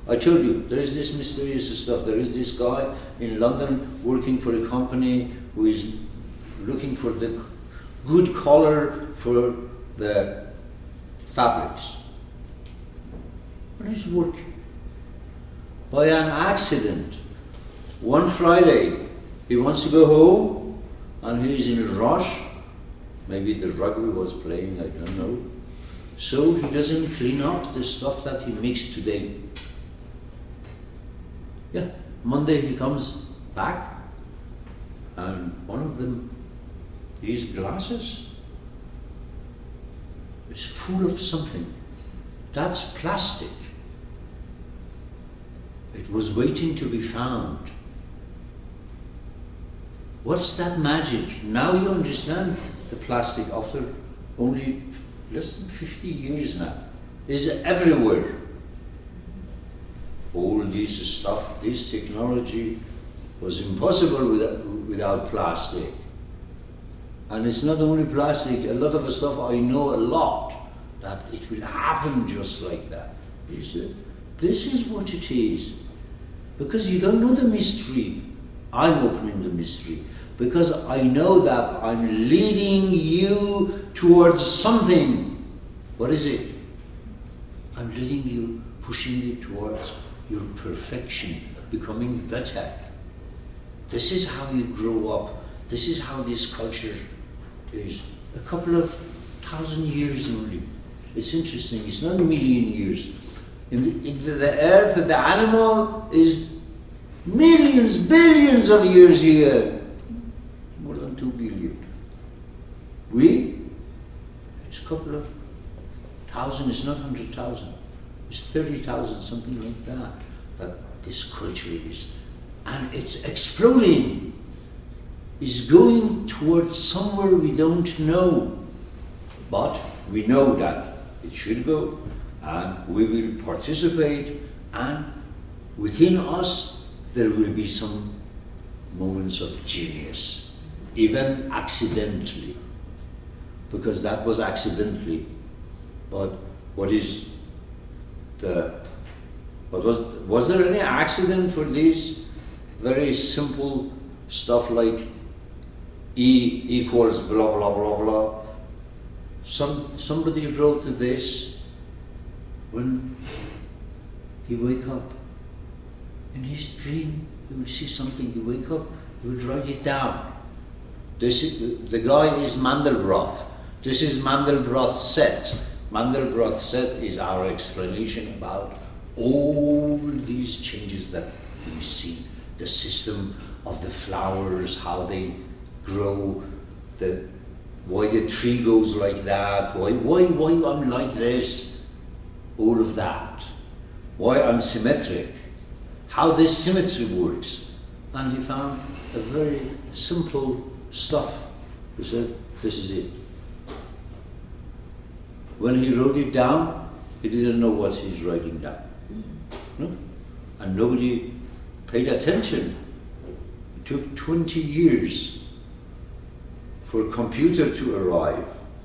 I told you, there is this mysterious stuff. There is this guy in London working for a company who is looking for the good color for the fabrics. And he's working. By an accident, one Friday, he wants to go home, and he's in a rush. Maybe the rugby was playing, I don't know. So he doesn't clean up the stuff that he mixed today. Yeah, Monday he comes back, and one of them, these glasses, is full of something. That's plastic. It was waiting to be found. What's that magic? Now you understand the plastic after only less than 50 years now. Is everywhere. All this stuff, this technology was impossible without plastic. And it's not only plastic, a lot of stuff I know a lot that it will happen just like that. This is what it is. Because you don't know the mystery, I'm opening the mystery. Because I know that I'm leading you towards something. What is it? I'm leading you, pushing you towards your perfection, becoming better. This is how you grow up. This is how this culture is. A couple of 1,000 years only. It's interesting. It's not a million years. In the earth, the animal is millions, billions of years here. More than 2 billion. It's a couple of thousand. It's not 100,000. It's 30,000, something like that. But this culture is, and it's exploding. It's going towards somewhere we don't know, but we know that it should go, and we will participate, and within us there will be some moments of genius, even accidentally, because that was accidentally. But was there any accident for this very simple stuff like E equals blah blah blah blah? Somebody wrote this when he wake up. In his dream, he will see something, he wake up, he will write it down. The guy is Mandelbrot. This is Mandelbrot's set. Mandelbrot's set is our explanation about all these changes that we see. The system of the flowers, how they grow, why the tree goes like that, why I'm like this, all of that. Why I'm symmetric, how this symmetry works. And he found a very simple stuff. He said, this is it. When he wrote it down, he didn't know what he's writing down. No? And nobody paid attention. It took 20 years for a computer to arrive.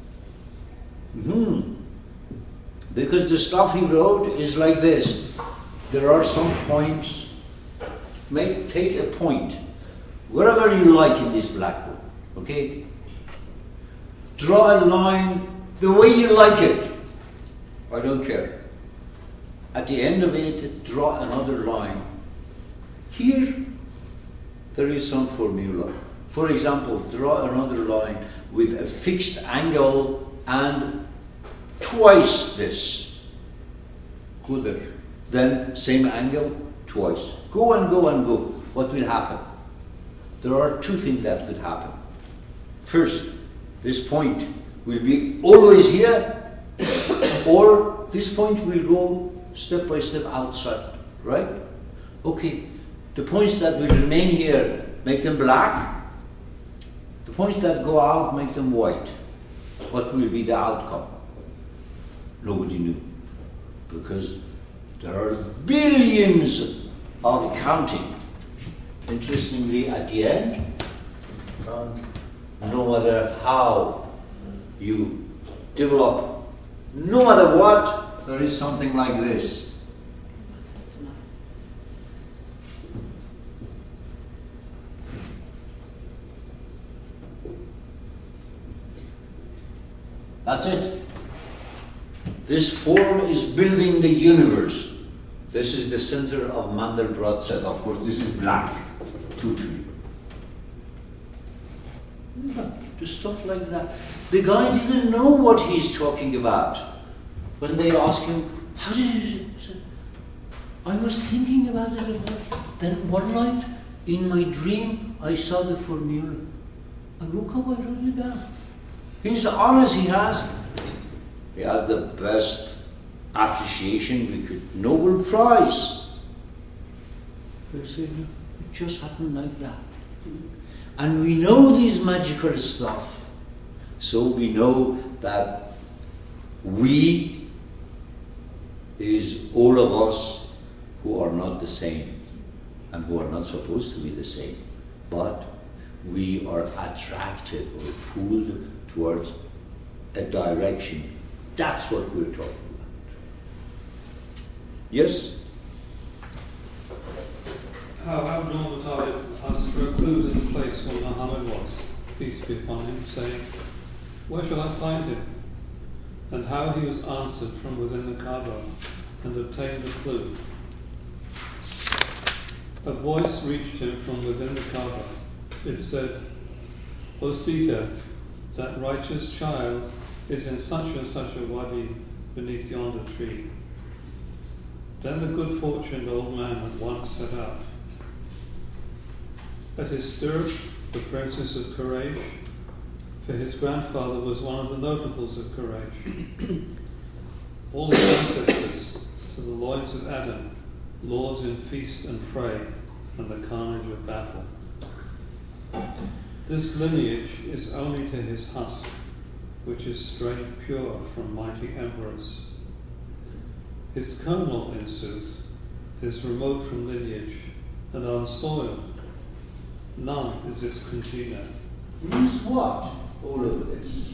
Because the stuff he wrote is like this. There are some points. Take a point, wherever you like in this blackboard, okay? Draw a line the way you like it. I don't care. At the end of it, draw another line. Here, there is some formula. For example, draw another line with a fixed angle and twice this. Good. Then same angle, twice. Go and go and go. What will happen? There are two things that could happen. First, this point will be always here, or this point will go step by step outside, right? Okay, the points that will remain here, make them black. The points that go out, make them white. What will be the outcome? Nobody knew. Because there are billions of counting. Interestingly, at the end, no matter how you develop, no matter what, there is something like this. That's it. This form is building the universe. This is the center of Mandelbrot said. Of course, this is black. Totally. Just stuff like that. The guy didn't know what he's talking about. When they asked him, how did you say? I was thinking about it. Then one night, in my dream, I saw the formula. I woke up, I wrote it down. He's honest, he has the best appreciation we could, Nobel Prize. They said, it just happened like that. And we know these magical stuff, so we know that we is all of us who are not the same and who are not supposed to be the same, but we are attracted or pulled towards a direction. That's what we're talking about. Yes? How Abdul Muttalib asked for a clue to the place where Muhammad was, peace be upon him, saying, where shall I find him? And how he was answered from within the Kaaba and obtained the clue. A voice reached him from within the Kaaba. It said, O seeker, that righteous child is in such and such a wadi beneath yonder tree. Then the good-fortuned old man at once set out. At his stirrup, the princess of Quraysh, for his grandfather was one of the notables of Quraysh. All his ancestors, to the Lloyds of Adam, lords in feast and fray, and the carnage of battle. This lineage is only to his husk, which is straight pure from mighty emperors. His kernel, in sooth, is remote from lineage and unsoiled. None is its congener. Means what? All of this.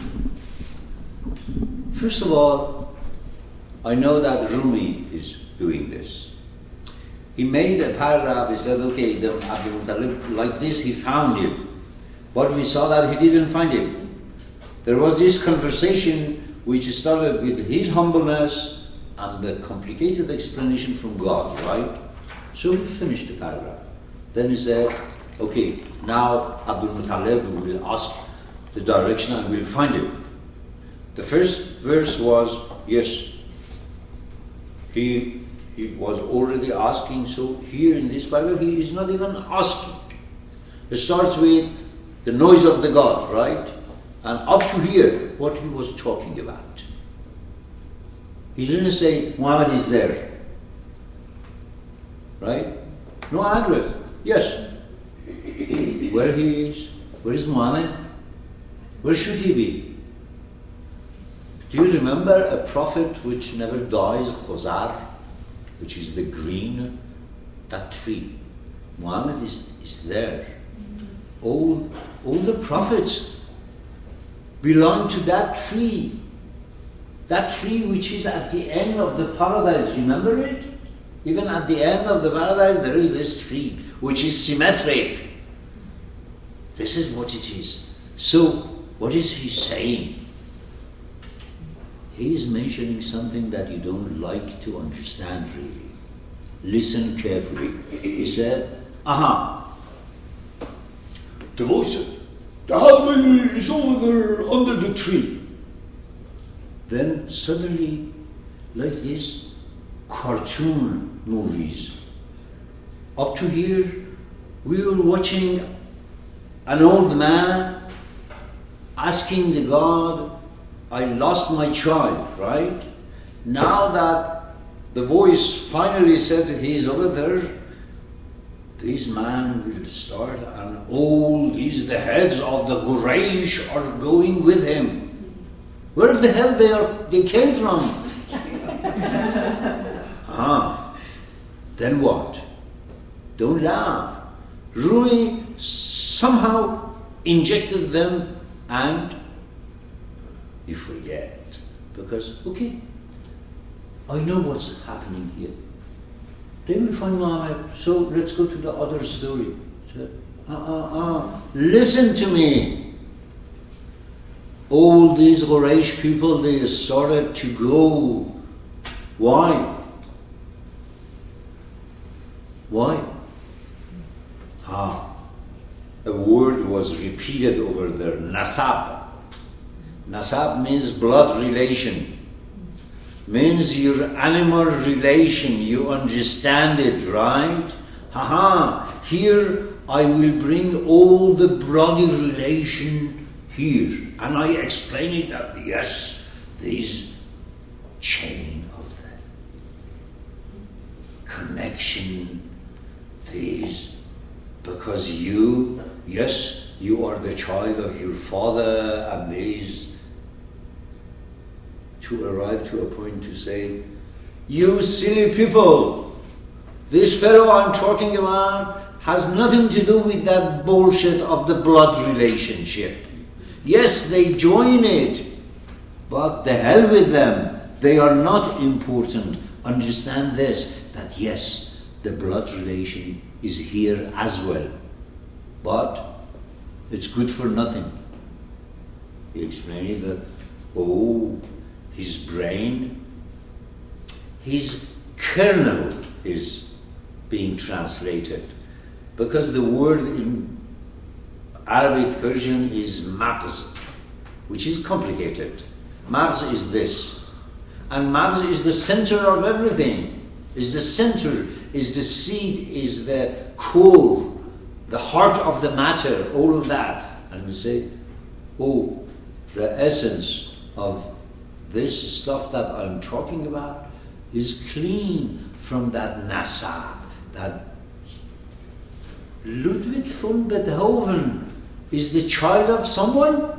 First of all, I know that Rumi is doing this. He made a paragraph, he said, okay, the Abdul Muttalib, like this, he found him. But we saw that he didn't find him. There was this conversation which started with his humbleness and the complicated explanation from God, right? So he finished the paragraph. Then he said, okay, now Abdul Muttalib will ask the direction and we'll find him. The first verse was, yes, he was already asking, so here in this paragraph he is not even asking. It starts with the noise of the God, right? And up to here, what he was talking about. He didn't say, Muhammad is there. Right? No address. Yes. Where he is? Where is Muhammad? Where should he be? Do you remember a prophet which never dies, Khuzar, which is the green, that tree? Muhammad is there. All the prophets belong to that tree. That tree which is at the end of the paradise, remember it? Even at the end of the paradise there is this tree which is symmetric. This is what it is. So, what is he saying? He is mentioning something that you don't like to understand really. Listen carefully. He said, the voice said, the Halmini is over there under the tree. Then suddenly, like these cartoon movies, up to here, we were watching an old man asking the God, I lost my child, right? Now that the voice finally said that he is over there, this man will start, and all these, the heads of the Quraysh are going with him. Where the hell they came from? Then what? Don't laugh. Rumi somehow injected them and you forget. Because, okay, I know what's happening here. They will find Muhammad, so let's go to the other story. So, listen to me. all these Quraysh people, they started to go. Why? Why? A word was repeated over there, nasab. Nasab means blood relation. Means your animal relation, you understand it, right? Here I will bring all the bloody relation here. And I explain it that, yes, there is chain of the connection. There is, because you, yes, you are the child of your father, and there is to arrive to a point to say, you silly people, this fellow I'm talking about has nothing to do with that bullshit of the blood relationship. Yes, they join it, but the hell with them. They are not important. Understand this, that yes, the blood relation is here as well, but it's good for nothing. He explained that, his brain, his kernel is being translated, because the word in Arabic Persian is maghz, which is complicated. Maghz is this, and maghz is the center of everything, is the center, is the seed, is the core, the heart of the matter, all of that. And we say, the essence of this stuff that I'm talking about is clean from that nasab, that Ludwig von Beethoven is the child of someone?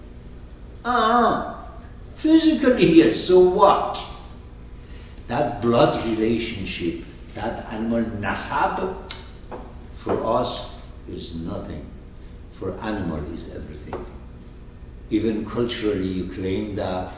Physically, yes, so what? That blood relationship, that animal nasab, for us is nothing. For animal is everything. Even culturally, you claim that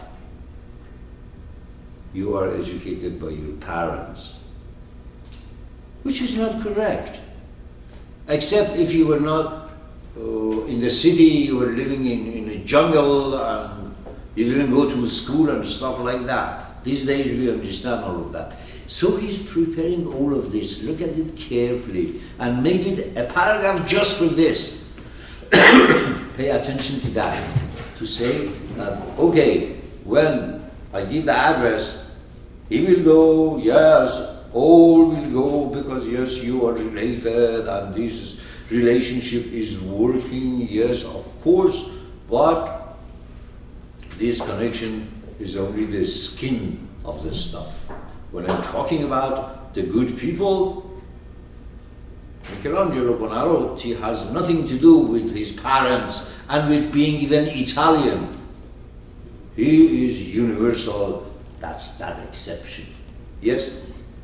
you are educated by your parents, which is not correct. Except if you were not in the city, you were living in a jungle, and you didn't go to school and stuff like that. These days we understand all of that. So he's preparing all of this. Look at it carefully and make it a paragraph just for this. Pay attention to that. To say that, when I give the address, he will go, yes, all will go, because yes, you are related and this relationship is working, yes, of course, but this connection is only the skin of the stuff. When I'm talking about the good people, Michelangelo Buonarroti has nothing to do with his parents and with being even Italian. He is universal, that's that exception. Yes?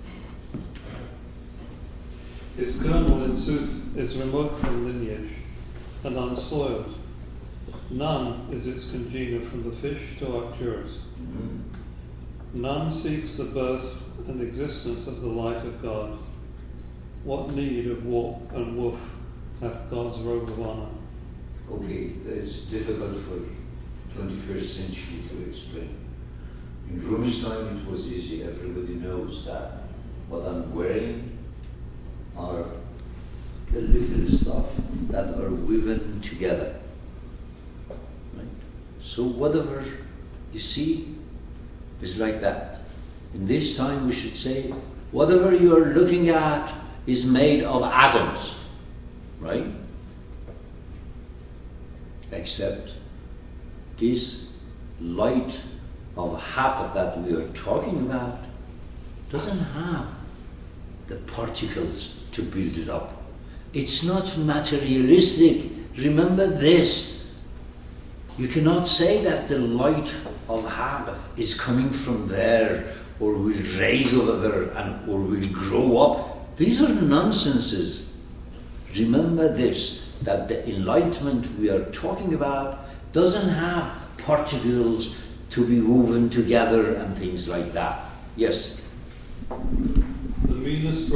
His kernel, in sooth, is remote from lineage and unsoiled. None is its congener from the fish to Arcturus. None seeks the birth and existence of the light of God. What need of warp and woof hath God's robe of honor? It's difficult for 21st century to explain. In Rumi's time it was easy. Everybody knows that what I'm wearing are the little stuff that are woven together. Right? So whatever you see is like that. In this time we should say, whatever you are looking at is made of atoms, right? Except this light of Hab that we are talking about doesn't have the particles to build it up. It's not materialistic. Remember this. You cannot say that the light of Hab is coming from there, or will raise over there, or will grow up. These are nonsenses. Remember this, that the enlightenment we are talking about doesn't have particles to be woven together and things like that. Yes? The meanest